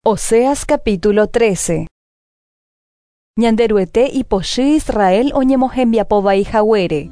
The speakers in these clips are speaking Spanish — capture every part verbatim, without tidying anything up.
Oseas capítulo trece. Ñanderuete ipochy Israel oñemohembiapovai haguére.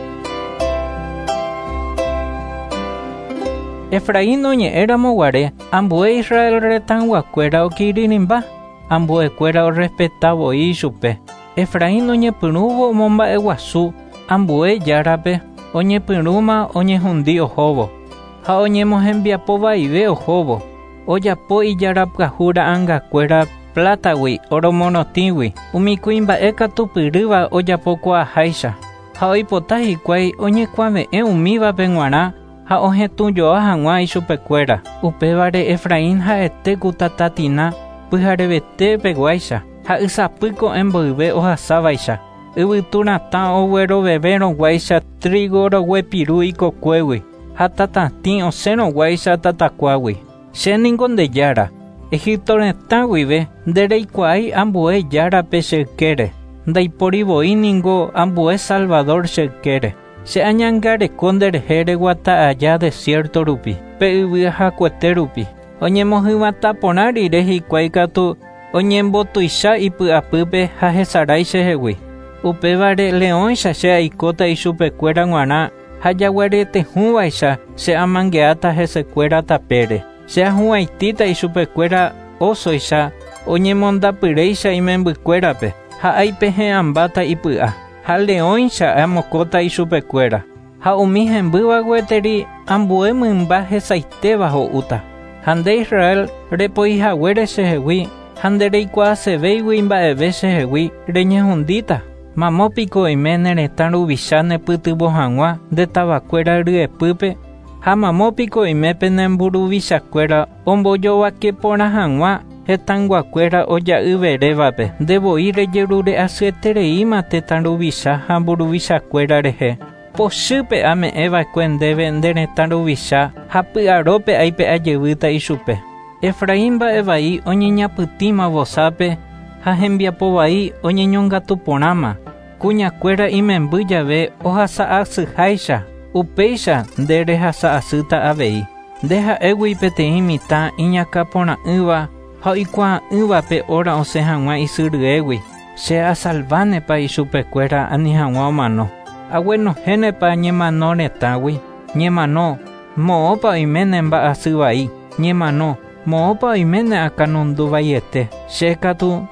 Efraín oñe'éramo guare, ambue Israel retãguakuéra okirirĩmba, ambuekuéra orespetavoi chupe. Efraín oñepyrũvo omomba'eguasu, ambue járape, oñepyrũma oñehundi ohóvo, ha oñemohembiapovaive ohóvo. Ojapo ijarapyahúra angakuéra plátagui oromonotĩgui, umi kuimba'e katupyrýva ojapokuaaháicha, ha oipota hikuái oñekuaave'ẽ umívape g̃uarã ha ohetũjoa hag̃ua ichupekuéra. Upévare Efraín ha'ete ku tatatina pyharevete peguáicha, ha ysapýko emboyve ohasávaicha. Yvyturatã oguerovevérõguáicha trigo roguepiru ikokuégui, ha tatatĩ osẽrõguáicha tatakuágui. Chéniko ndejára, Egipto retã guive ndereikuaái ambue járape che ykére, ndaiporivoíniko ambue Salvador che ykére. Che añangareko nderehe reguata aja desierto rupi, pe yvy hakuete rupi. Oñemohymata porã rire hikuái katu oñembotuicha ipy'apýpe ha hesarái chehegui. Upévare leõicha che aikóta ichupekuéra g̃uarã ha jaguaretehũvaicha che amangeáta hesekuéra tapére. Che ahu'ãitíta ichupekuéra osóicha oñemondapyréicha imembykuérape, ha aipehe'ãmbáta ipy'a, ha leõicha amokóta ichupekuéra. Ha umi hembýva gueteri ambue mymba hesaitéva ho'úta. Ha nde Israel repoihaguére chehegui, ha ndereikuaasevéigui mba'eve chehegui reñehundíta. Mamópiko oime neretã ruvicha nepytyvõ hag̃ua ndetavakuéra ryepýpe, ha mamópiko oimépe nemburuvichakuéra ombojovake porã hag̃ua hetãnguakuéra oja'yverévape ndevoi rejerure asyetereíma tetã ruvicha ha mburuvichakuéra rehe. Pochýpe ame'ẽva'ekue ndéve nderetã ruvicha ha py'arópe áipe ajevýta ichupe. Efraín mba'evai oñeñapytĩma vosápe ha hembiapovai oñeñongatuporãma. Kuñakuéra imemby jave ohasa'asyháicha. Upéicha nderehasa'asýta avei. Ndeha'égui peteĩ mitã iñakaporã'ỹva ha oikuaa'ỹvape óra osẽ hag̃ua isyryégui. Che asalvánepa ichupekuéra ani hag̃ua omano. Aguenohénepa ñemano retãgui. Ñemano, moõpa oiméne mba'asy vai. Ñemano, moõpa oiméne akãnundu vaiete. Che katu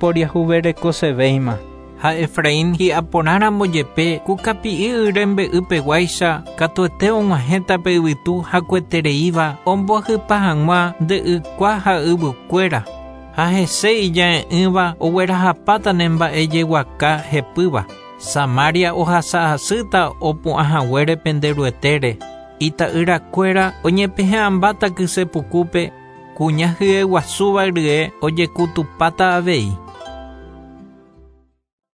ndaiporiahuverekosevéima. Ha Efraín hi'aporãra mbojepe ku kapi'i yrembe'ypeguáicha katuete og̃uahẽta pe yvytu hakuetereíva omboahypa hag̃ua nde'ykua ha yvykuéra. Ha hese ijae'ỹva oguerahapáta ne mba'e jeguaka hepýva. Samaria ohasa'asýta opu'ãhaguére penderuetere. Ita'yrakuéra oñepehe'ãmbáta kyse pukúpe, kuña hyeguasúva rye ojekutupáta avei.